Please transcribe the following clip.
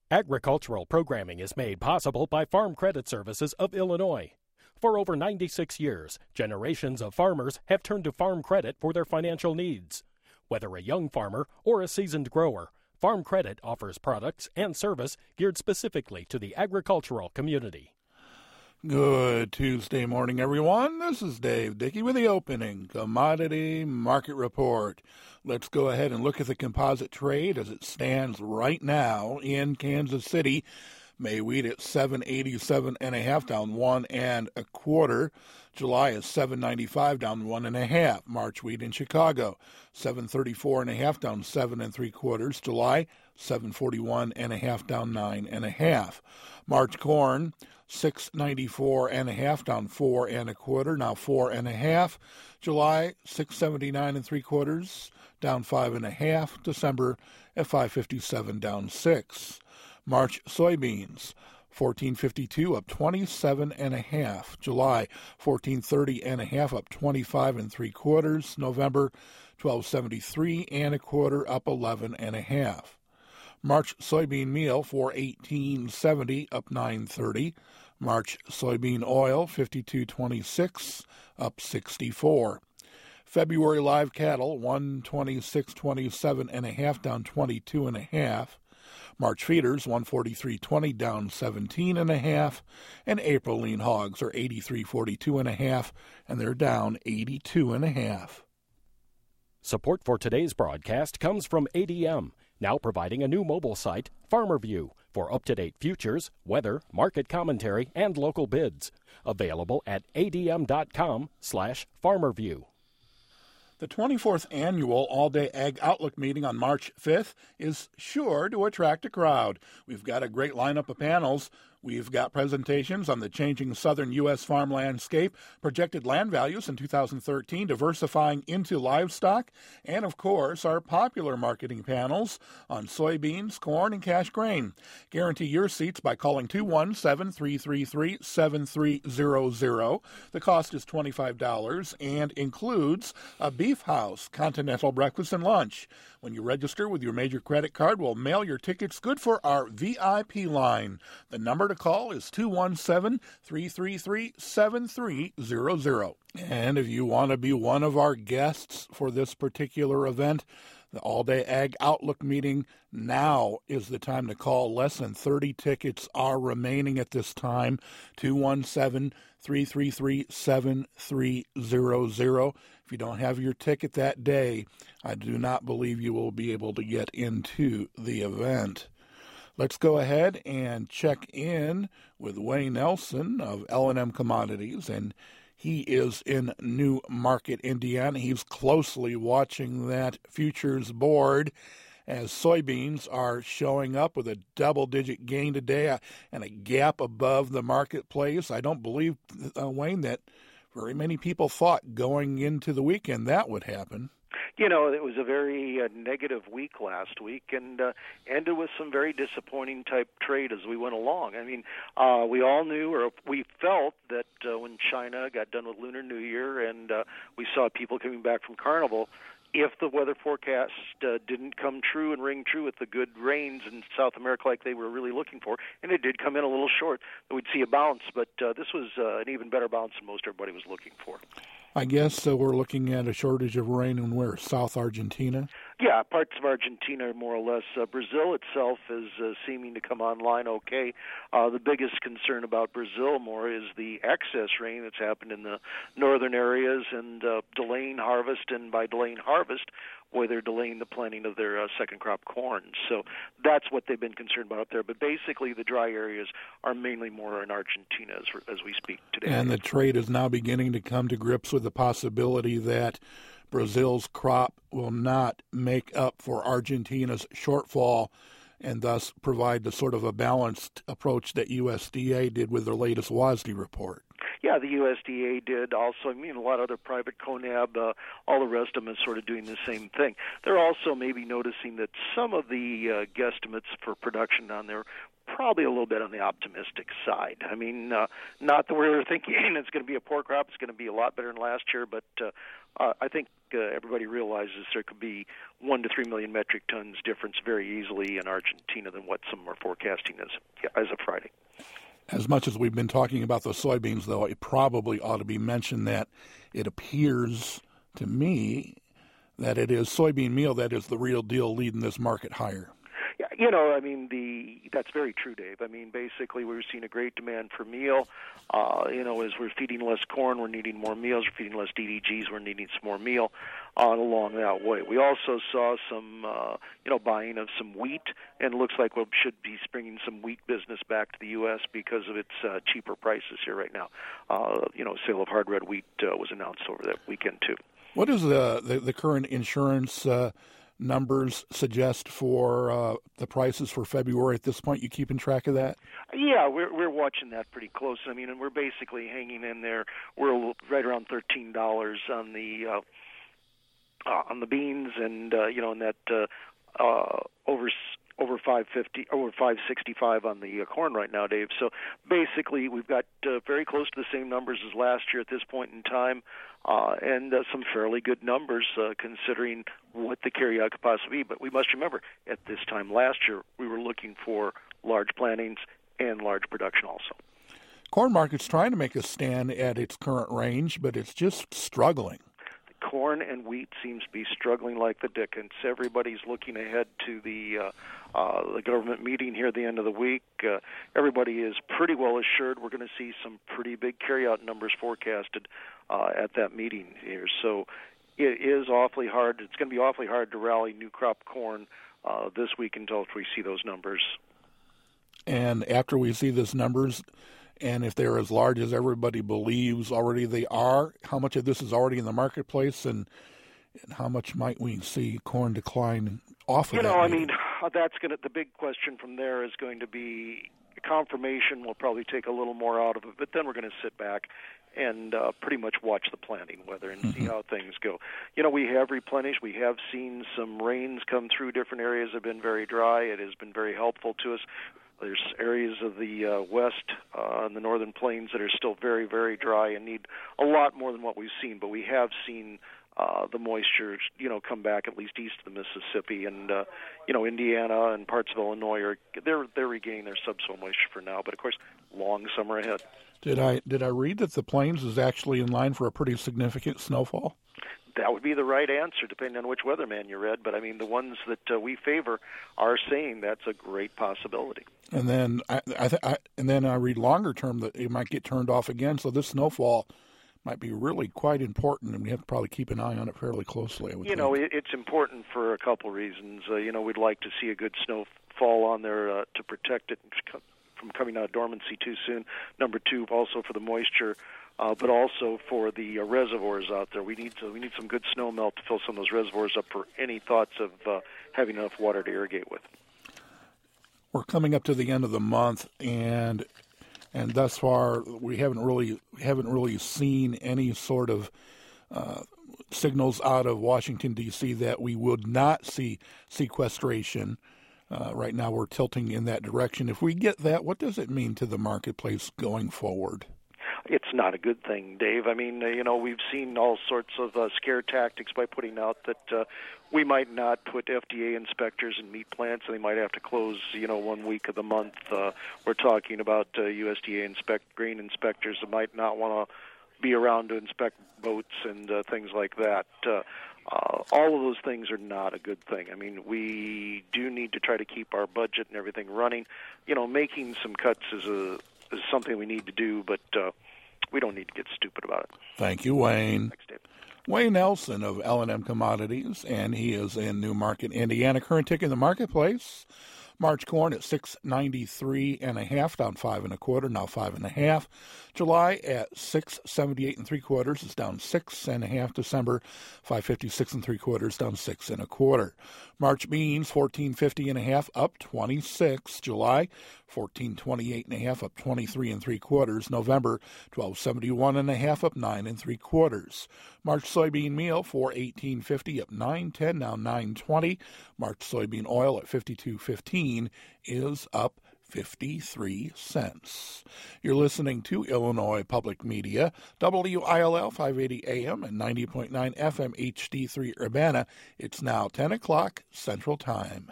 Agricultural programming is made possible by Farm Credit Services of Illinois. For over 96 years, generations of farmers have turned to Farm Credit for their financial needs. Whether a young farmer or a seasoned grower, Farm Credit offers products and service geared specifically to the agricultural community. Good Tuesday morning, everyone. This is Dave Dickey with the opening commodity market report. Let's go ahead and look at the composite trade as it stands right now in Kansas City. May wheat at 787.5, down 1 1/4. July is 795, down 1 1/2. March wheat in Chicago, 734.5, down 7 3/4. July, 741.5, down 9 1/2. March corn, 694.5, down 4 1/4, now 4 1/2. July, 679 3/4, down 5 1/2. December at 557, down 6. March soybeans, 1452, up 27.5. July, 1430.5, up 25 3/4. November, 1273 1/4, up 11 1/2. March soybean meal, 418.70, up 9.30. March soybean oil, 52.26, up 64. February live cattle, 126.27.5, down 22.5. March feeders, 143.20, down 17.5. And April lean hogs are 83.42.5, and they're down 82.5. Support for today's broadcast comes from ADM, now providing a new mobile site, FarmerView, for up-to-date futures, weather, market commentary, and local bids. Available at adm.com/FarmerView. The 24th annual All-Day Ag Outlook meeting on March 5th is sure to attract a crowd. We've got a great lineup of panels. We've got presentations on the changing southern U.S. farm landscape, projected land values in 2013, diversifying into livestock, and, of course, our popular marketing panels on soybeans, corn, and cash grain. Guarantee your seats by calling 217-333-7300. The cost is $25 and includes a Beef House, continental breakfast and lunch. When you register with your major credit card, we'll mail your tickets good for our VIP line. The number to call is 217-333-7300. And if you want to be one of our guests for this particular event, the All-Day Ag Outlook meeting, now is the time to call. Less than 30 tickets are remaining at this time. 217-333-7300. If you don't have your ticket that day, I do not believe you will be able to get into the event. Let's go ahead and check in with Wayne Nelson of L&M Commodities, and he is in New Market, Indiana. He's closely watching that futures board as soybeans are showing up with a double-digit gain today and a gap above the marketplace. I don't believe, Wayne, that very many people thought going into the weekend that would happen. You know, it was a very negative week last week, and ended with some very disappointing type trade as we went along. I mean, we all knew, or we felt that when China got done with Lunar New Year and we saw people coming back from Carnival, if the weather forecast didn't come true and ring true with the good rains in South America like they were really looking for, and it did come in a little short, we'd see a bounce, but this was an even better bounce than most everybody was looking for. I guess we're looking at a shortage of rain in where? South Argentina? Yeah, parts of Argentina more or less. Brazil itself is seeming to come online okay. The biggest concern about Brazil more is the excess rain that's happened in the northern areas and delaying harvest, and by delaying harvest, boy, they're delaying the planting of their second crop corn. So that's what they've been concerned about up there. But basically the dry areas are mainly more in Argentina as we speak today. And the trade is now beginning to come to grips with the possibility that Brazil's crop will not make up for Argentina's shortfall and thus provide the sort of a balanced approach that USDA did with their latest WASDE report. Yeah, the USDA did also. I mean, a lot of other private CONAB, all the rest of them is sort of doing the same thing. They're also maybe noticing that some of the guesstimates for production on their probably a little bit on the optimistic side. I mean, not that we're thinking it's going to be a poor crop. It's going to be a lot better than last year, but I think everybody realizes there could be 1 to 3 million metric tons difference very easily in Argentina than what some are forecasting as of Friday. As much as we've been talking about the soybeans, though, it probably ought to be mentioned that it appears to me that it is soybean meal that is the real deal leading this market higher. Yeah, I mean, that's very true, Dave. I mean, basically, we're seeing a great demand for meal. As we're feeding less corn, we're needing more meals. We're feeding less DDGs, we're needing some more meal along that way. We also saw some, buying of some wheat, and it looks like we should be bringing some wheat business back to the U.S. because of its cheaper prices here right now. Sale of hard red wheat was announced over that weekend, too. What is the current insurance numbers suggest for the prices for February at this point? You keeping track of that? Yeah, we're watching that pretty close. I mean, and we're basically hanging in there. We're right around $13 on the beans, and in that over 550, over 565 on the corn right now, Dave. So basically, we've got very close to the same numbers as last year at this point in time, and some fairly good numbers considering what the carryout could possibly be. But we must remember, at this time last year, we were looking for large plantings and large production also. Corn market's trying to make a stand at its current range, but it's just struggling. Corn and wheat seems to be struggling like the dickens. Everybody's looking ahead to the government meeting here at the end of the week. Everybody is pretty well assured we're going to see some pretty big carryout numbers forecasted at that meeting here. So it is awfully hard. It's going to be awfully hard to rally new crop corn this week until we see those numbers. And after we see those numbers, and if they're as large as everybody believes already they are, how much of this is already in the marketplace, and how much might we see corn decline off of that? I mean, the big question from there is going to be confirmation. Will probably take a little more out of it, but then we're going to sit back and pretty much watch the planting weather and see how things go. We have replenished. We have seen some rains come through. Different areas have been very dry. It has been very helpful to us. There's areas of the west and the northern plains that are still very, very dry and need a lot more than what we've seen. But we have seen the moisture, come back at least east of the Mississippi, and Indiana and parts of Illinois they're regaining their subsoil moisture for now. But of course, long summer ahead. Did I read that the plains is actually in line for a pretty significant snowfall? That would be the right answer, depending on which weatherman you read. But I mean, the ones that we favor are saying that's a great possibility. And then I read longer term that it might get turned off again. So this snowfall might be really quite important, and we have to probably keep an eye on it fairly closely. I would think. It's important for a couple reasons. We'd like to see a good snowfall on there to protect it from coming out of dormancy too soon. Number two, also for the moisture. But also for the reservoirs out there. We need some good snow melt to fill some of those reservoirs up for any thoughts of having enough water to irrigate with. We're coming up to the end of the month, and thus far we haven't really seen any sort of signals out of Washington, D.C. that we would not see sequestration. Right now we're tilting in that direction. If we get that, what does it mean to the marketplace going forward? It's not a good thing, Dave. I mean, we've seen all sorts of scare tactics by putting out that we might not put FDA inspectors in meat plants, and they might have to close, 1 week of the month. We're talking about USDA grain inspectors that might not want to be around to inspect boats and things like that. All of those things are not a good thing. I mean, we do need to try to keep our budget and everything running. Making some cuts is something we need to do, but we don't need to get stupid about it. Thank you, Wayne. Thanks, Dave. Wayne Nelson of L&M Commodities, and he is in Newmarket, Indiana. Current tick in the marketplace. March corn at 693.5, down 5 1/4, now 5 1/2. July at 678 3/4 is down 6 1/2. December 556 3/4, down 6 1/4. March beans 1450.5, up 26. July 1428.5, up 23 3/4. November 1271.5, up 9 3/4. March soybean meal 418.50, up 9.10, now 9.20. March soybean oil at 52.15 is up $0.53. You're listening to Illinois Public Media, WILL 580 AM and 90.9 FM HD3 Urbana. It's now 10 o'clock Central Time.